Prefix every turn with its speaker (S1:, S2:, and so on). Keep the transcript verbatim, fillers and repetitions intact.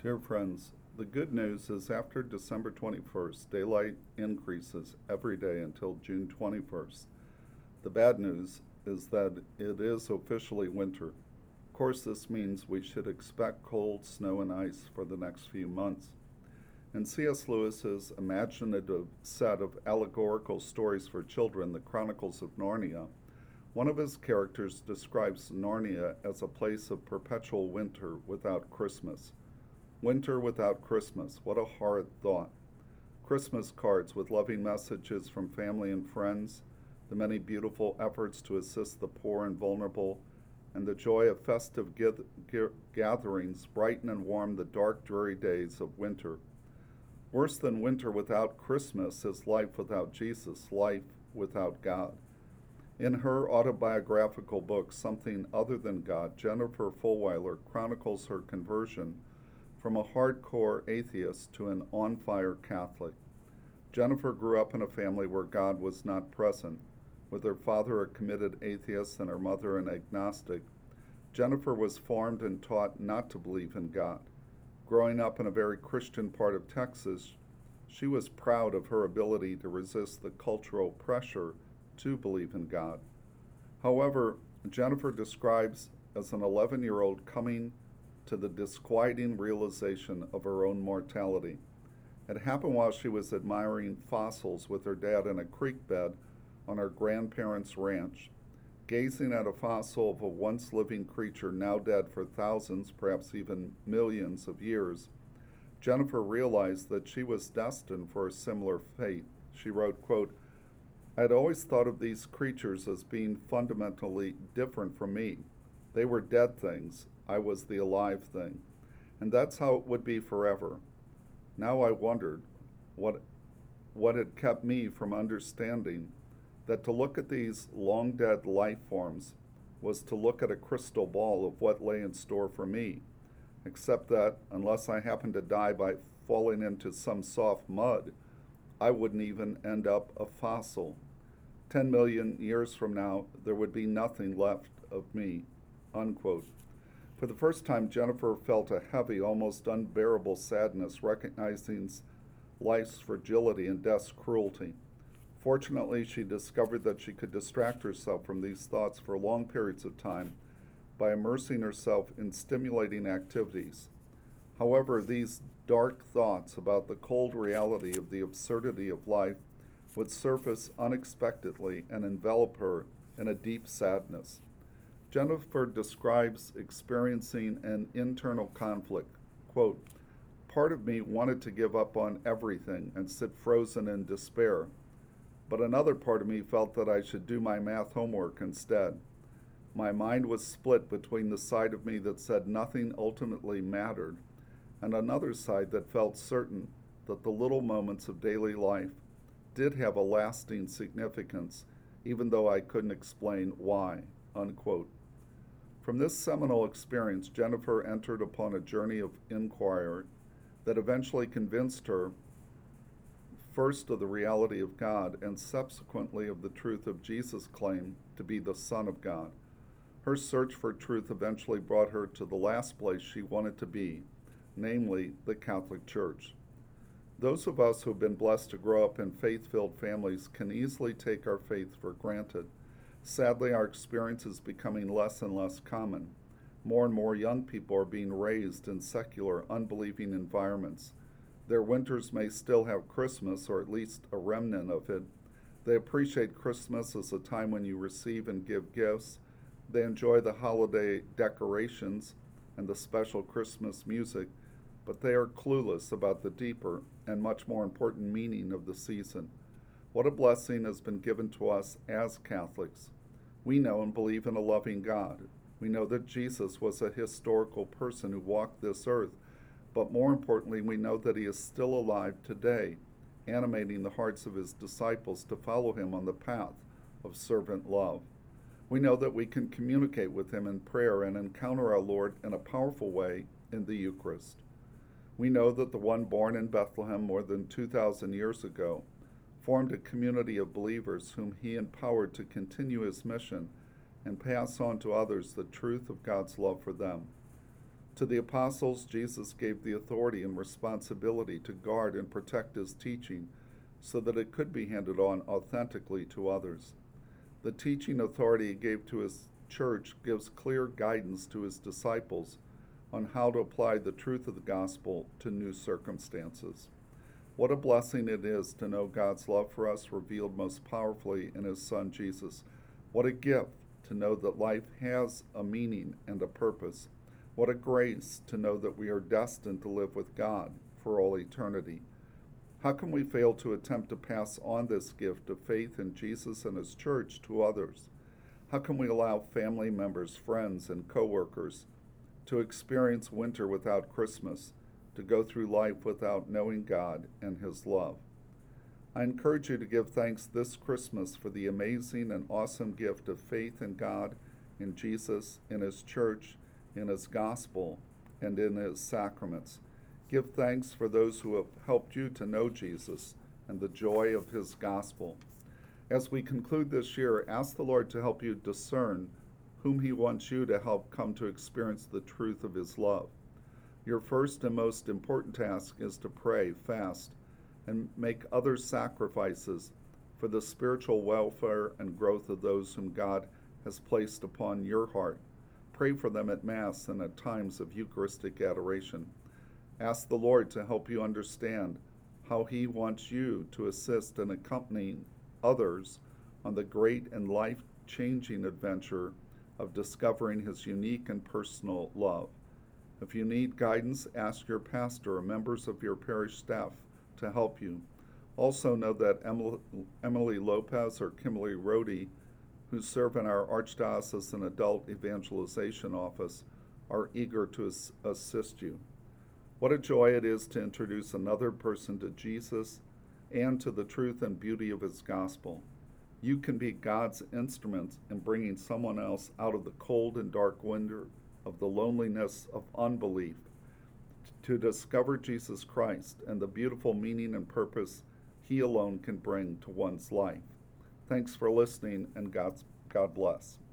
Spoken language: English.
S1: Dear friends, the good news is after December twenty-first, daylight increases every day until June twenty-first. The bad news is that it is officially winter. Of course, this means we should expect cold, snow, and ice for the next few months. In C S. Lewis's imaginative set of allegorical stories for children, The Chronicles of Narnia, one of his characters describes Narnia as a place of perpetual winter without Christmas. Winter without Christmas, what a horrid thought. Christmas cards with loving messages from family and friends, the many beautiful efforts to assist the poor and vulnerable, and the joy of festive gatherings brighten and warm the dark, dreary days of winter. Worse than winter without Christmas is life without Jesus, life without God. In her autobiographical book, Something Other Than God, Jennifer Fulwiler chronicles her conversion from a hardcore atheist to an on-fire Catholic. Jennifer grew up in a family where God was not present. With her father a committed atheist and her mother an agnostic, Jennifer was formed and taught not to believe in God. Growing up in a very Christian part of Texas, she was proud of her ability to resist the cultural pressure to believe in God. However, Jennifer describes as an eleven-year-old coming to the disquieting realization of her own mortality. It happened while she was admiring fossils with her dad in a creek bed on her grandparents' ranch. Gazing at a fossil of a once living creature now dead for thousands, perhaps even millions of years, Jennifer realized that she was destined for a similar fate. She wrote, quote, "I had always thought of these creatures as being fundamentally different from me. They were dead things. I was the alive thing. And that's how it would be forever. Now I wondered what, what had kept me from understanding that to look at these long dead life forms was to look at a crystal ball of what lay in store for me, except that unless I happened to die by falling into some soft mud, I wouldn't even end up a fossil. Ten million years from now, there would be nothing left of me," unquote. For the first time, Jennifer felt a heavy, almost unbearable sadness, recognizing life's fragility and death's cruelty. Fortunately, she discovered that she could distract herself from these thoughts for long periods of time by immersing herself in stimulating activities. However, these dark thoughts about the cold reality of the absurdity of life would surface unexpectedly and envelop her in a deep sadness. Jennifer describes experiencing an internal conflict. Quote, "Part of me wanted to give up on everything and sit frozen in despair, but another part of me felt that I should do my math homework instead. My mind was split between the side of me that said nothing ultimately mattered and another side that felt certain that the little moments of daily life did have a lasting significance, even though I couldn't explain why," unquote. From this seminal experience, Jennifer entered upon a journey of inquiry that eventually convinced her first of the reality of God and subsequently of the truth of Jesus' claim to be the Son of God. Her search for truth eventually brought her to the last place she wanted to be, namely the Catholic Church. Those of us who have been blessed to grow up in faith-filled families can easily take our faith for granted. Sadly, our experience is becoming less and less common. More and more young people are being raised in secular, unbelieving environments. Their winters may still have Christmas, or at least a remnant of it. They appreciate Christmas as a time when you receive and give gifts. They enjoy the holiday decorations and the special Christmas music, but they are clueless about the deeper and much more important meaning of the season. What a blessing has been given to us as Catholics. We know and believe in a loving God. We know that Jesus was a historical person who walked this earth, but more importantly, we know that he is still alive today, animating the hearts of his disciples to follow him on the path of servant love. We know that we can communicate with him in prayer and encounter our Lord in a powerful way in the Eucharist. We know that the one born in Bethlehem more than two thousand years ago formed a community of believers whom he empowered to continue his mission and pass on to others the truth of God's love for them. To the apostles, Jesus gave the authority and responsibility to guard and protect his teaching so that it could be handed on authentically to others. The teaching authority he gave to his church gives clear guidance to his disciples on how to apply the truth of the gospel to new circumstances. What a blessing it is to know God's love for us revealed most powerfully in his Son Jesus. What a gift to know that life has a meaning and a purpose. What a grace to know that we are destined to live with God for all eternity. How can we fail to attempt to pass on this gift of faith in Jesus and his church to others? How can we allow family members, friends, and coworkers to experience winter without Christmas, to go through life without knowing God and his love? I encourage you to give thanks this Christmas for the amazing and awesome gift of faith in God, in Jesus, in his church, in his gospel, and in his sacraments. Give thanks for those who have helped you to know Jesus and the joy of his gospel. As we conclude this year, ask the Lord to help you discern whom he wants you to help come to experience the truth of his love. Your first and most important task is to pray, fast, and make other sacrifices for the spiritual welfare and growth of those whom God has placed upon your heart. Pray for them at Mass and at times of Eucharistic adoration. Ask the Lord to help you understand how he wants you to assist in accompanying others on the great and life-changing adventure of discovering his unique and personal love. If you need guidance, ask your pastor or members of your parish staff to help you. Also know that Emily, Emily Lopez or Kimberly Rohde, who serve in our Archdiocesan Adult Evangelization Office, are eager to as- assist you. What a joy it is to introduce another person to Jesus and to the truth and beauty of his gospel. You can be God's instrument in bringing someone else out of the cold and dark winter of the loneliness of unbelief to discover Jesus Christ and the beautiful meaning and purpose he alone can bring to one's life. Thanks for listening, and God's, God bless.